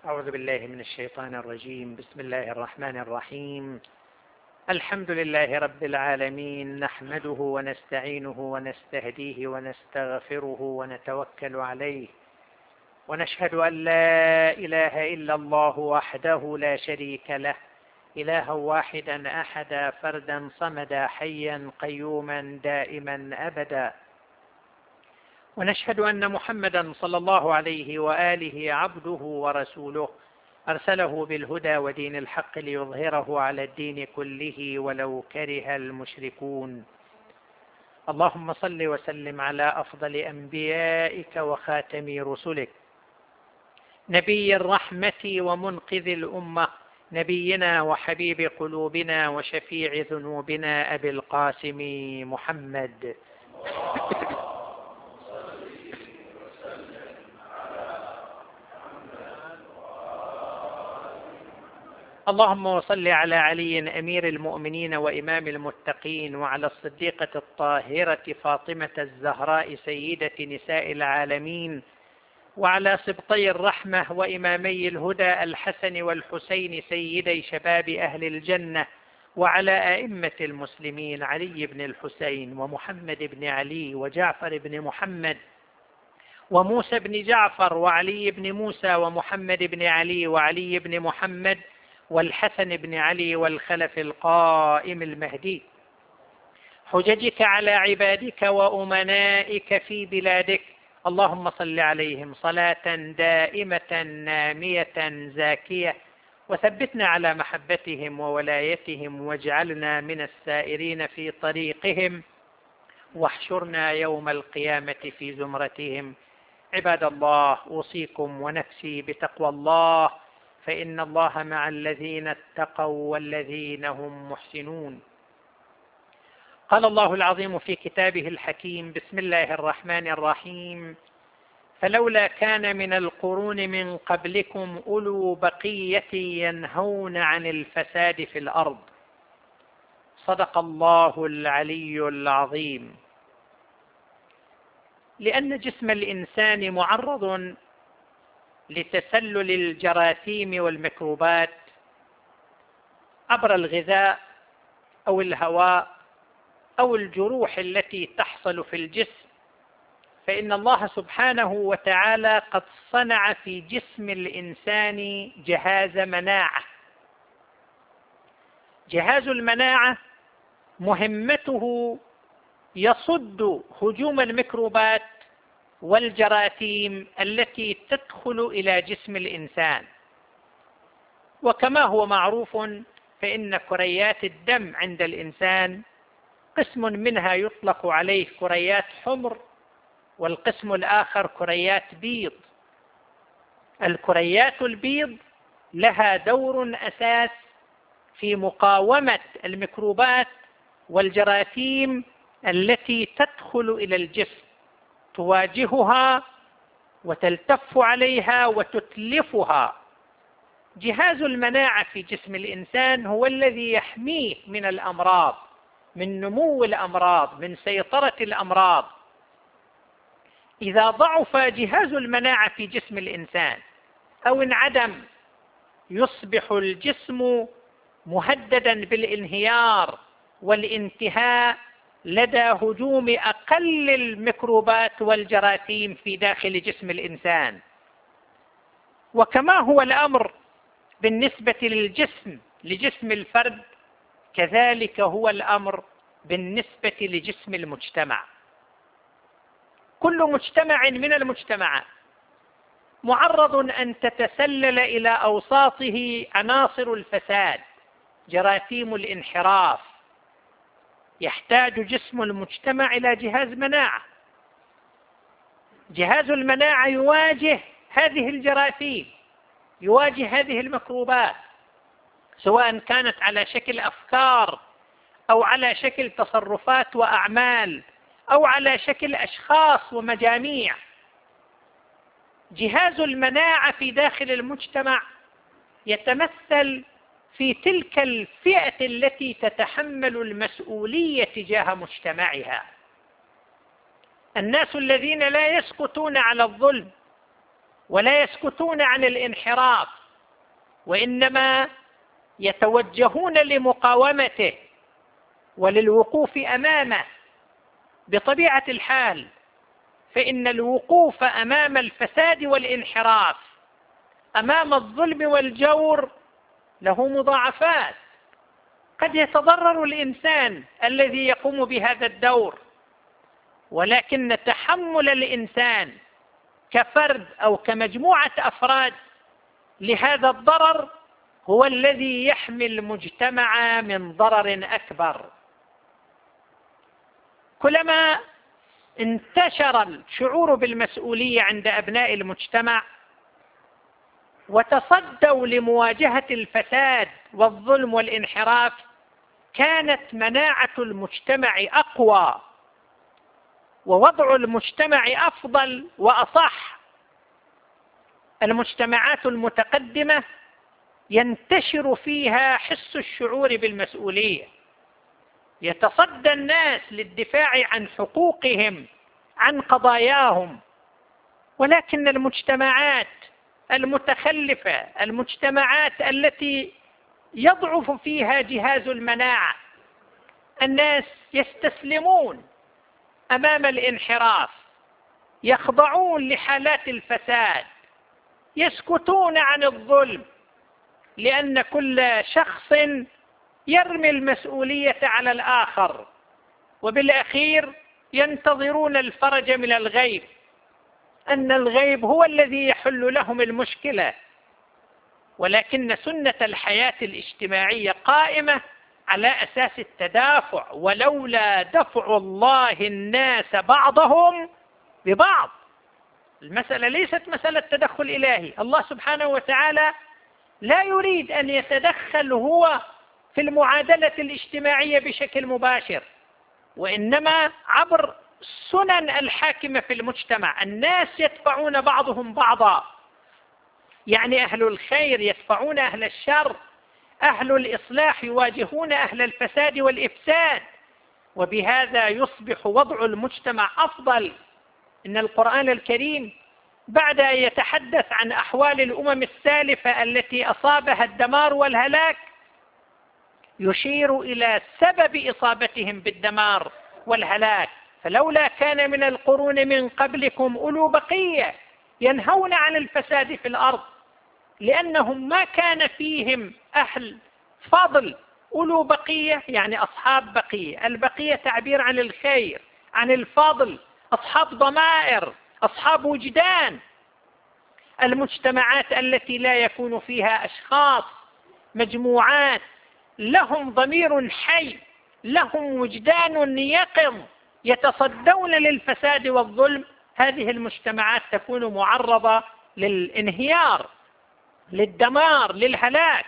أعوذ بالله من الشيطان الرجيم. بسم الله الرحمن الرحيم. الحمد لله رب العالمين، نحمده ونستعينه ونستهديه ونستغفره ونتوكل عليه، ونشهد أن لا إله إلا الله وحده لا شريك له، إلها واحدا أحدا فردا صمدا حيا قيوما دائما أبدا. ونشهد أن محمدا صلى الله عليه وآله عبده ورسوله، أرسله بالهدى ودين الحق ليظهره على الدين كله ولو كره المشركون. اللهم صل وسلم على أفضل أنبيائك وخاتم رسلك، نبي الرحمة ومنقذ الأمة، نبينا وحبيب قلوبنا وشفيع ذنوبنا أبي القاسم محمد. اللهم صل على علي أمير المؤمنين وإمام المتقين، وعلى الصديقة الطاهرة فاطمة الزهراء سيدة نساء العالمين، وعلى سبطي الرحمة وإمامي الهدى الحسن والحسين سيدي شباب أهل الجنة، وعلى أئمة المسلمين علي بن الحسين ومحمد بن علي وجعفر بن محمد وموسى بن جعفر وعلي بن موسى ومحمد بن علي وعلي بن محمد والحسن بن علي والخلف القائم المهدي، حججك على عبادك وأمنائك في بلادك. اللهم صل عليهم صلاة دائمة نامية زاكية، وثبتنا على محبتهم وولايتهم، واجعلنا من السائرين في طريقهم، واحشرنا يوم القيامة في زمرتهم. عباد الله، أوصيكم ونفسي بتقوى الله، فإن الله مع الذين اتقوا والذين هم محسنون. قال الله العظيم في كتابه الحكيم: بسم الله الرحمن الرحيم: فلولا كان من القرون من قبلكم أولو بقية ينهون عن الفساد في الأرض. صدق الله العلي العظيم. لأن جسم الإنسان معرض لتسلل الجراثيم والميكروبات عبر الغذاء أو الهواء أو الجروح التي تحصل في الجسم، فإن الله سبحانه وتعالى قد صنع في جسم الإنسان جهاز مناعة. جهاز المناعة مهمته يصد هجوم الميكروبات والجراثيم التي تدخل إلى جسم الإنسان. وكما هو معروف، فإن كريات الدم عند الإنسان قسم منها يطلق عليه كريات حمر، والقسم الآخر كريات بيض. الكريات البيض لها دور أساس في مقاومة الميكروبات والجراثيم التي تدخل إلى الجسم، تواجهها وتلتف عليها وتتلفها. جهاز المناعة في جسم الإنسان هو الذي يحميه من الأمراض، من نمو الأمراض، من سيطرة الأمراض. إذا ضعف جهاز المناعة في جسم الإنسان أو انعدم، يصبح الجسم مهددا بالانهيار والانتهاء لدى هجوم أقل الميكروبات والجراثيم في داخل جسم الإنسان. وكما هو الأمر بالنسبة لجسم الفرد، كذلك هو الأمر بالنسبة لجسم المجتمع. كل مجتمع من المجتمعات معرض أن تتسلل إلى أوساطه عناصر الفساد، جراثيم الانحراف. يحتاج جسم المجتمع إلى جهاز مناعة. جهاز المناعة يواجه هذه الجراثيم، يواجه هذه الميكروبات، سواء كانت على شكل أفكار أو على شكل تصرفات وأعمال أو على شكل أشخاص ومجاميع. جهاز المناعة في داخل المجتمع يتمثل في تلك الفئة التي تتحمل المسؤولية تجاه مجتمعها. الناس الذين لا يسكتون على الظلم ولا يسكتون عن الانحراف، وإنما يتوجهون لمقاومته وللوقوف أمامه. بطبيعة الحال فإن الوقوف أمام الفساد والانحراف، أمام الظلم والجور، له مضاعفات. قد يتضرر الإنسان الذي يقوم بهذا الدور، ولكن تحمل الإنسان كفرد أو كمجموعة أفراد لهذا الضرر هو الذي يحمي المجتمع من ضرر أكبر. كلما انتشر الشعور بالمسؤولية عند أبناء المجتمع وتصدوا لمواجهة الفساد والظلم والانحراف، كانت مناعة المجتمع أقوى، ووضع المجتمع أفضل وأصح. المجتمعات المتقدمة ينتشر فيها حس الشعور بالمسؤولية، يتصدى الناس للدفاع عن حقوقهم، عن قضاياهم. ولكن المجتمعات المتخلفة، المجتمعات التي يضعف فيها جهاز المناعة، الناس يستسلمون أمام الانحراف، يخضعون لحالات الفساد، يسكتون عن الظلم، لأن كل شخص يرمي المسؤولية على الآخر، وبالأخير ينتظرون الفرج من الغيب، أن الغيب هو الذي يحل لهم المشكلة. ولكن سنة الحياة الاجتماعية قائمة على أساس التدافع، ولولا دفع الله الناس بعضهم ببعض. المسألة ليست مسألة تدخل إلهي، الله سبحانه وتعالى لا يريد أن يتدخل هو في المعادلة الاجتماعية بشكل مباشر، وإنما عبر السنن الحاكمة في المجتمع. الناس يدفعون بعضهم بعضا، يعني أهل الخير يدفعون أهل الشر، أهل الإصلاح يواجهون أهل الفساد والإفساد، وبهذا يصبح وضع المجتمع أفضل. إن القرآن الكريم بعد أن يتحدث عن أحوال الأمم السالفة التي أصابها الدمار والهلاك، يشير إلى سبب إصابتهم بالدمار والهلاك: فلولا كان من القرون من قبلكم أولو بقية ينهون عن الفساد في الأرض، لأنهم ما كان فيهم أهل فضل. أولو بقية يعني أصحاب بقية، البقية تعبير عن الخير، عن الفضل، أصحاب ضمائر، أصحاب وجدان. المجتمعات التي لا يكون فيها أشخاص، مجموعات لهم ضمير حي، لهم وجدان يقظ، يتصدون للفساد والظلم، هذه المجتمعات تكون معرضة للانهيار، للدمار، للهلاك.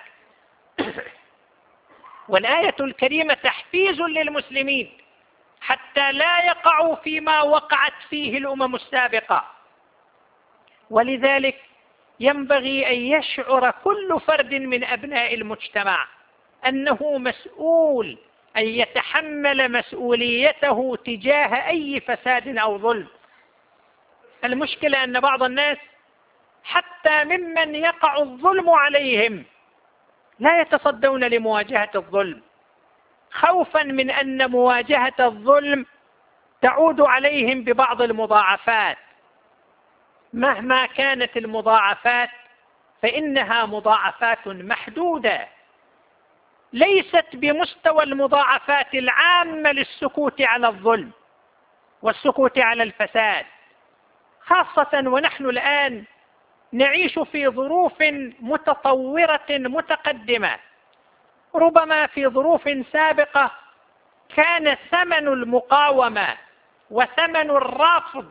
والآية الكريمة تحفيز للمسلمين حتى لا يقعوا فيما وقعت فيه الأمم السابقة. ولذلك ينبغي أن يشعر كل فرد من أبناء المجتمع أنه مسؤول، أن يتحمل مسؤوليته تجاه أي فساد أو ظلم. المشكلة أن بعض الناس حتى ممن يقع الظلم عليهم لا يتصدون لمواجهة الظلم، خوفا من أن مواجهة الظلم تعود عليهم ببعض المضاعفات. مهما كانت المضاعفات فإنها مضاعفات محدودة، ليست بمستوى المضاعفات العامة للسكوت على الظلم والسكوت على الفساد، خاصة ونحن الآن نعيش في ظروف متطورة متقدمة. ربما في ظروف سابقة كان ثمن المقاومة وثمن الرفض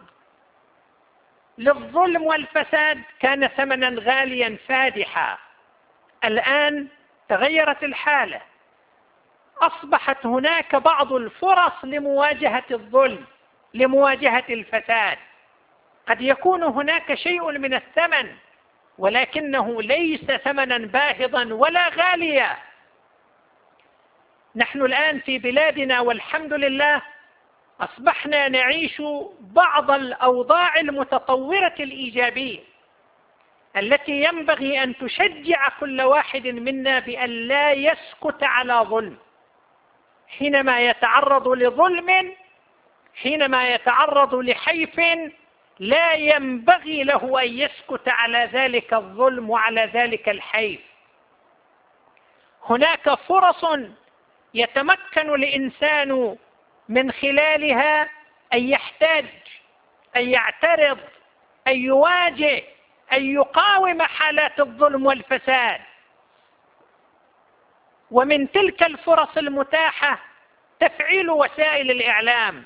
للظلم والفساد كان ثمنا غاليا فادحا. الآن تغيرت الحالة، أصبحت هناك بعض الفرص لمواجهة الظلم، لمواجهة الفساد. قد يكون هناك شيء من الثمن، ولكنه ليس ثمنا باهظا ولا غاليا. نحن الآن في بلادنا والحمد لله أصبحنا نعيش بعض الأوضاع المتطورة الإيجابية. التي ينبغي أن تشجع كل واحد منا بأن لا يسكت على ظلم. حينما يتعرض لظلم، حينما يتعرض لحيف، لا ينبغي له أن يسكت على ذلك الظلم وعلى ذلك الحيف. هناك فرص يتمكن الإنسان من خلالها أن يحتاج، أن يعترض، أن يواجه، أن يقاوم حالات الظلم والفساد. ومن تلك الفرص المتاحة تفعيل وسائل الإعلام.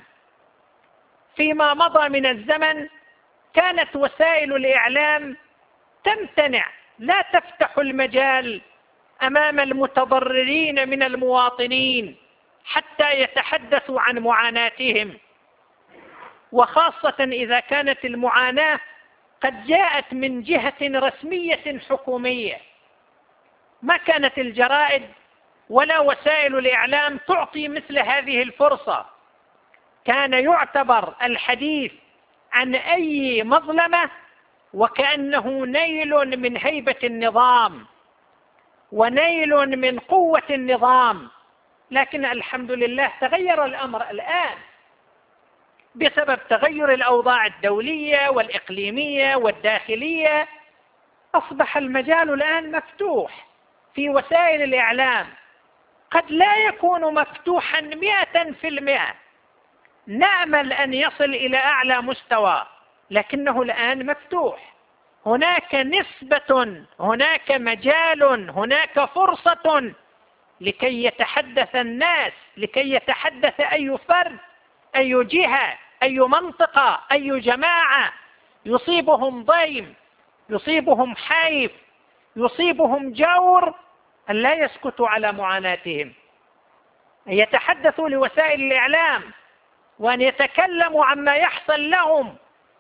فيما مضى من الزمن كانت وسائل الإعلام تمتنع، لا تفتح المجال أمام المتضررين من المواطنين حتى يتحدثوا عن معاناتهم، وخاصة إذا كانت المعاناة قد جاءت من جهة رسمية حكومية. ما كانت الجرائد ولا وسائل الإعلام تعطي مثل هذه الفرصة. كان يعتبر الحديث عن أي مظلمة وكأنه نيل من هيبة النظام ونيل من قوة النظام. لكن الحمد لله تغير الأمر الآن بسبب تغير الأوضاع الدولية والإقليمية والداخلية. أصبح المجال الآن مفتوح في وسائل الإعلام، قد لا يكون مفتوحا 100%، نأمل أن يصل إلى أعلى مستوى، لكنه الآن مفتوح. هناك نسبة، هناك مجال، هناك فرصة لكي يتحدث الناس، لكي يتحدث أي فرد، أي جهة، أي منطقة، أي جماعة يصيبهم ضيم، يصيبهم حيف، يصيبهم جور، أن لا يسكتوا على معاناتهم، أن يتحدثوا لوسائل الإعلام وأن يتكلموا عما يحصل لهم.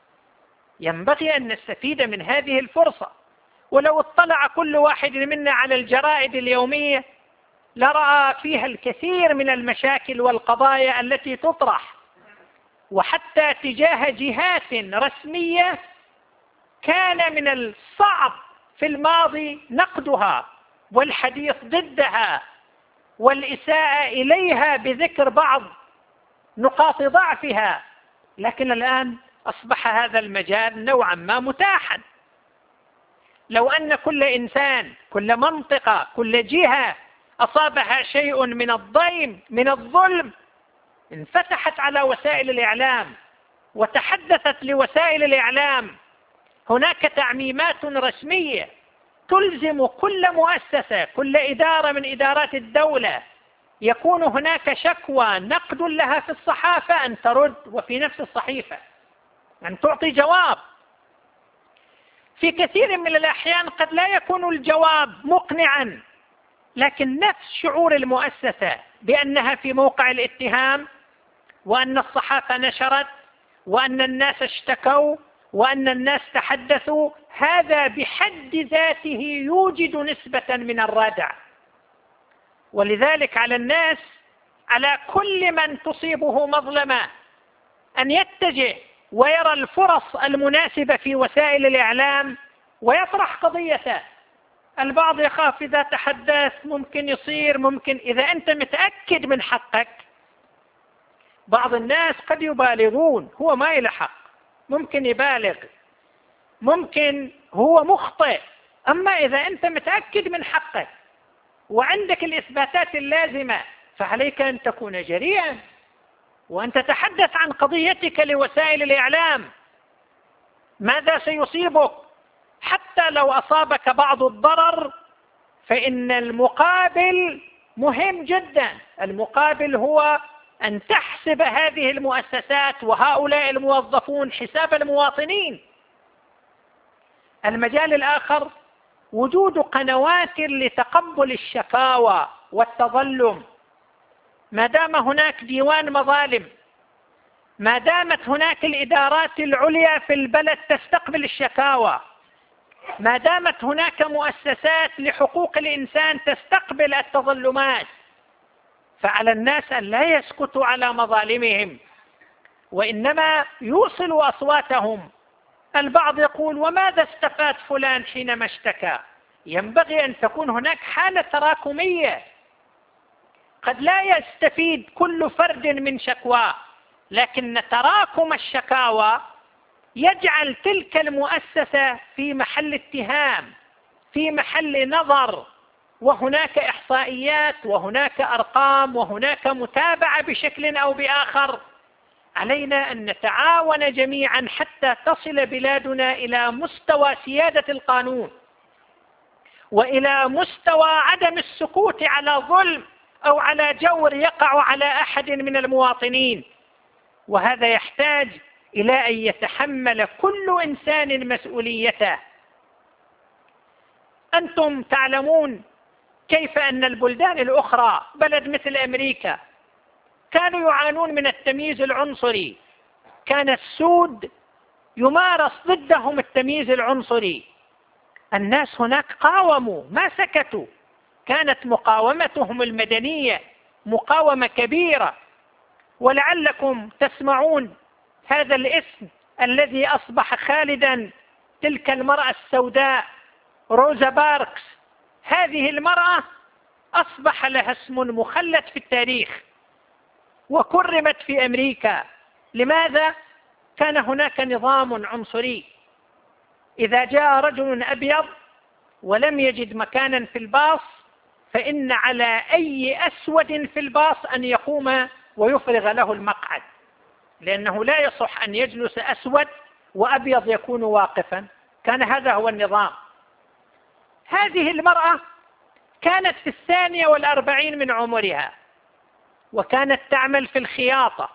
ينبغي أن نستفيد من هذه الفرصة. ولو اطلع كل واحد منا على الجرائد اليومية لرأى فيها الكثير من المشاكل والقضايا التي تطرح، وحتى تجاه جهات رسمية كان من الصعب في الماضي نقدها والحديث ضدها والإساءة إليها بذكر بعض نقاط ضعفها، لكن الآن أصبح هذا المجال نوعا ما متاحا. لو أن كل إنسان، كل منطقة، كل جهة أصابها شيء من الضيم، من الظلم، انفتحت على وسائل الإعلام وتحدثت لوسائل الإعلام، هناك تعميمات رسمية تلزم كل مؤسسة، كل إدارة من إدارات الدولة يكون هناك شكوى نقد لها في الصحافة أن ترد، وفي نفس الصحيفة أن تعطي جواب. في كثير من الأحيان قد لا يكون الجواب مقنعا، لكن نفس شعور المؤسسة بأنها في موقع الاتهام، وأن الصحافة نشرت، وأن الناس اشتكوا، وأن الناس تحدثوا، هذا بحد ذاته يوجد نسبة من الردع. ولذلك على الناس، على كل من تصيبه مظلمة، أن يتجه ويرى الفرص المناسبة في وسائل الإعلام ويطرح قضيته. البعض يخاف إذا تحدث ممكن يصير، ممكن إذا أنت متأكد من حقك. بعض الناس قد يبالغون، هو ما له حق، ممكن يبالغ، ممكن هو مخطئ، أما إذا أنت متأكد من حقك وعندك الإثباتات اللازمة فعليك أن تكون جريئا وأن تتحدث عن قضيتك لوسائل الإعلام. ماذا سيصيبك؟ حتى لو أصابك بعض الضرر فإن المقابل مهم جدا. المقابل هو أن تحسب هذه المؤسسات وهؤلاء الموظفون حساب المواطنين. المجال الآخر وجود قنوات لتقبل الشكاوى والتظلم. ما دام هناك ديوان مظالم، ما دامت هناك الإدارات العليا في البلد تستقبل الشكاوى، ما دامت هناك مؤسسات لحقوق الإنسان تستقبل التظلمات، فعلى الناس أن لا يسكتوا على مظالمهم، وإنما يوصلوا أصواتهم، البعض يقول: وماذا استفاد فلان حينما اشتكى؟ ينبغي أن تكون هناك حالة تراكمية. قد لا يستفيد كل فرد من شكواه، لكن تراكم الشكاوى يجعل تلك المؤسسة في محل اتهام، في محل نظر، وهناك إحصائيات وهناك أرقام وهناك متابعة بشكل أو بآخر. علينا أن نتعاون جميعا حتى تصل بلادنا إلى مستوى سيادة القانون، وإلى مستوى عدم السكوت على ظلم أو على جور يقع على أحد من المواطنين. وهذا يحتاج إلى أن يتحمل كل إنسان مسؤوليته. أنتم تعلمون كيف أن البلدان الأخرى، بلد مثل أمريكا، كانوا يعانون من التمييز العنصري. كان السود يمارس ضدهم التمييز العنصري. الناس هناك قاوموا، ما سكتوا. كانت مقاومتهم المدنية مقاومة كبيرة. ولعلكم تسمعون هذا الاسم الذي أصبح خالدا، تلك المرأة السوداء روزا باركس. هذه المرأة أصبح لها اسم مخلد في التاريخ وكرمت في أمريكا. لماذا؟ كان هناك نظام عنصري. إذا جاء رجل أبيض ولم يجد مكانا في الباص، فإن على أي أسود في الباص أن يقوم ويفرغ له المقعد، لأنه لا يصح أن يجلس أسود وأبيض يكون واقفا. كان هذا هو النظام. هذه المرأة كانت في 42 من عمرها، وكانت تعمل في الخياطة.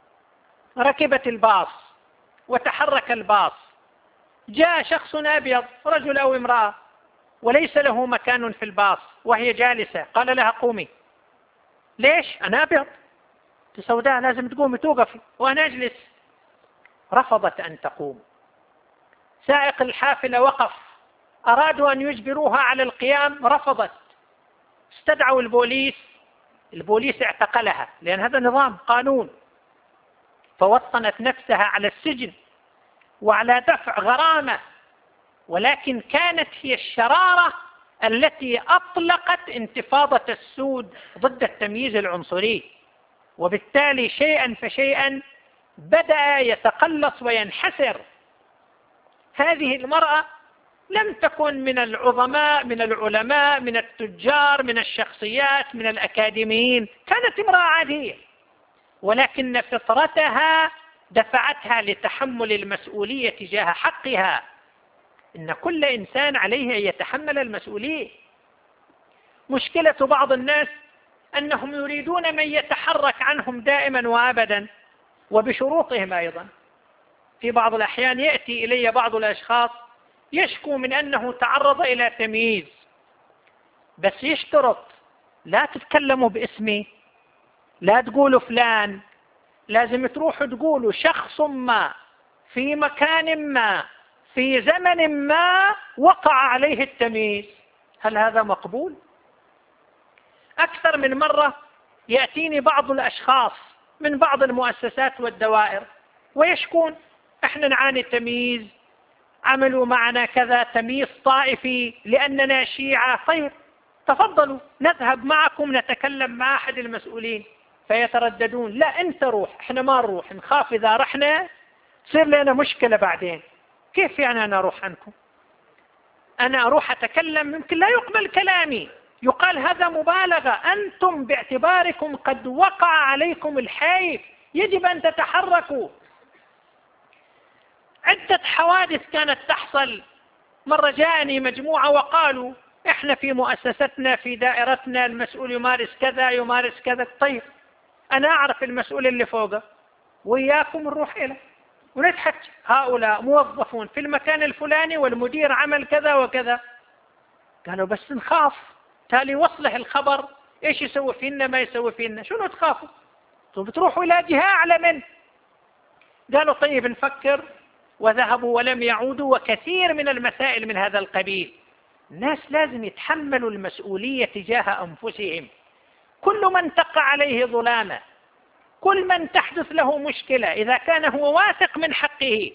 ركبت الباص وتحرك الباص، جاء شخص أبيض، رجل أو امرأة، وليس له مكان في الباص وهي جالسة. قال لها: قومي. ليش؟ أنا أبيض. سوداء، لازم تقومي توقفي وأنا أجلس. رفضت أن تقوم. سائق الحافلة وقف، أرادوا أن يجبروها على القيام، رفضت. استدعوا البوليس، البوليس اعتقلها، لأن هذا نظام قانون. فوطنت نفسها على السجن وعلى دفع غرامة. ولكن كانت هي الشرارة التي أطلقت انتفاضة السود ضد التمييز العنصري، وبالتالي شيئا فشيئا بدأ يتقلص وينحسر. هذه المرأة لم تكن من العظماء، من العلماء، من التجار، من الشخصيات، من الأكاديميين. كانت امرأة عادية، ولكن فطرتها دفعتها لتحمل المسؤولية تجاه حقها. إن كل إنسان عليه أن يتحمل المسؤولية. مشكلة بعض الناس أنهم يريدون من يتحرك عنهم دائما وأبدا، وبشروطهم أيضا. في بعض الأحيان يأتي إلي بعض الأشخاص يشكو من أنه تعرض إلى تمييز، بس يشترط: لا تتكلموا باسمي، لا تقولوا فلان، لازم تروحوا تقولوا شخص ما في مكان ما في زمن ما وقع عليه التمييز. هل هذا مقبول؟ أكثر من مرة يأتيني بعض الأشخاص من بعض المؤسسات والدوائر ويشكون: احنا نعاني تمييز، عملوا معنا كذا، تمييز طائفي لأننا شيعة. طيب تفضلوا نذهب معكم نتكلم مع أحد المسؤولين. فيترددون: لا أنت روح، احنا ما نروح، نخاف إذا رحنا تصير لنا مشكلة بعدين. كيف يعني أنا أروح عنكم؟ أنا أروح أتكلم يمكن لا يقبل كلامي، يقال هذا مبالغة. أنتم باعتباركم قد وقع عليكم الحيف يجب أن تتحركوا. عدة حوادث كانت تحصل. مرة جاءني مجموعة وقالوا: إحنا في مؤسستنا في دائرتنا المسؤول يمارس كذا يمارس كذا. طيب أنا أعرف المسؤول اللي فوقه، وإياكم نروح إليه ونتحكي. هؤلاء موظفون في المكان الفلاني والمدير عمل كذا وكذا. قالوا: بس نخاف تالي وصله الخبر إيش يسوي فينا ما يسوي فينا. شنو تخافوا؟ طيب بتروحوا إلى جهة أعلى منه. قالوا: طيب نفكر. وذهبوا ولم يعودوا. وكثير من المسائل من هذا القبيل. الناس لازم يتحملوا المسؤولية تجاه أنفسهم. كل من تقع عليه ظلامة، كل من تحدث له مشكلة، إذا كان هو واثق من حقه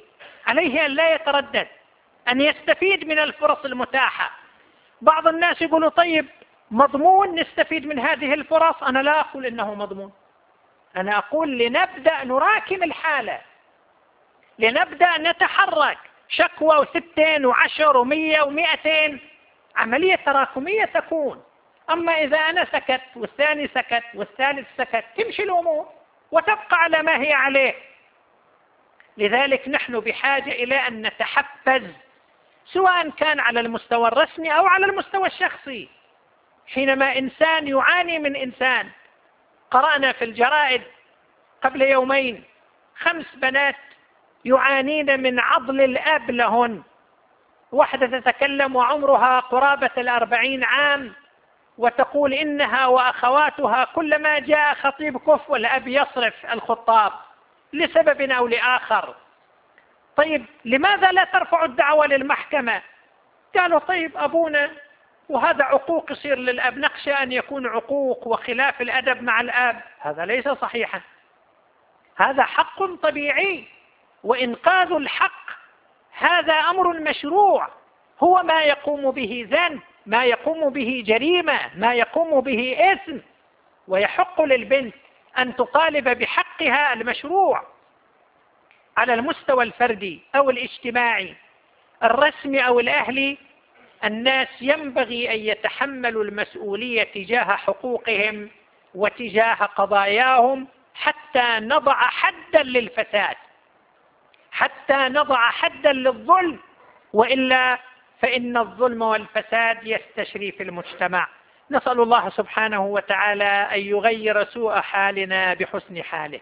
عليه أن لا يتردد، أن يستفيد من الفرص المتاحة. بعض الناس يقولوا طيب مضمون نستفيد من هذه الفرص. أنا لا أقول إنه مضمون، أنا أقول لنبدأ نراكم الحالة، لنبدأ نتحرك. شكوى وستين وعشر ومية ومئتين، عملية تراكمية تكون. أما إذا أنا سكت والثاني سكت والثالث سكت، تمشي الأمور وتبقى على ما هي عليه. لذلك نحن بحاجة إلى أن نتحفز، سواء كان على المستوى الرسمي أو على المستوى الشخصي. حينما إنسان يعاني من إنسان، قرأنا في الجرائد قبل يومين 5 بنات يعانين من عضل الأب لهن. واحدة تتكلم وعمرها قرابة 40 عام، وتقول إنها وأخواتها كلما جاء خطيب كف والأب يصرف الخطاب لسبب أو لآخر. طيب لماذا لا ترفع الدعوة للمحكمة؟ قالوا طيب أبونا، وهذا عقوق يصير للأب، نخشى أن يكون عقوق وخلاف الأدب مع الأب. هذا ليس صحيحا، هذا حق طبيعي، وإنقاذ الحق هذا أمر مشروع، هو ما يقوم به ذنب، ما يقوم به جريمة، ما يقوم به إثم، ويحق للبنت أن تطالب بحقها المشروع. على المستوى الفردي أو الاجتماعي، الرسمي أو الأهلي، الناس ينبغي أن يتحملوا المسؤولية تجاه حقوقهم وتجاه قضاياهم، حتى نضع حدا للفساد، حتى نضع حدا للظلم، وإلا فإن الظلم والفساد يستشري في المجتمع. نسأل الله سبحانه وتعالى أن يغير سوء حالنا بحسن حاله.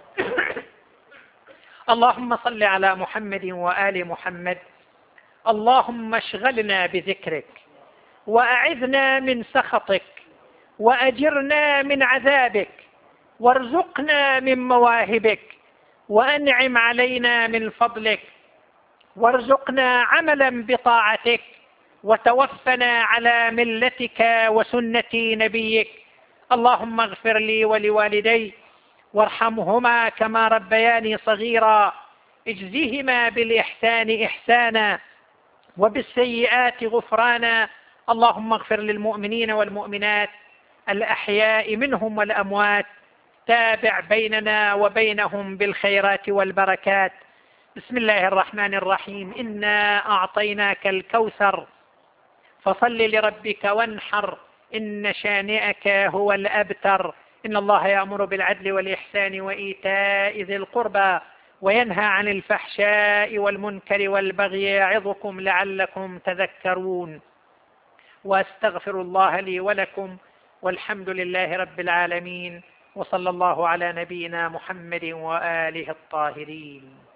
اللهم صل على محمد وآل محمد. اللهم اشغلنا بذكرك، وأعذنا من سخطك، وأجرنا من عذابك، وارزقنا من مواهبك، وأنعم علينا من فضلك، وارزقنا عملا بطاعتك، وتوفنا على ملتك وسنة نبيك. اللهم اغفر لي ولوالدي وارحمهما كما ربياني صغيرا، اجزهما بالإحسان إحسانا وبالسيئات غفرانا. اللهم اغفر للمؤمنين والمؤمنات الأحياء منهم والأموات، تابع بيننا وبينهم بالخيرات والبركات. بسم الله الرحمن الرحيم. إنا أعطيناك الكوثر فصل لربك وانحر، إن شانئك هو الأبتر. إن الله يأمر بالعدل والإحسان وإيتاء ذي القربى، وينهى عن الفحشاء والمنكر والبغي، يعظكم لعلكم تذكرون. وأستغفر الله لي ولكم، والحمد لله رب العالمين، وصلى الله على نبينا محمد وآله الطاهرين.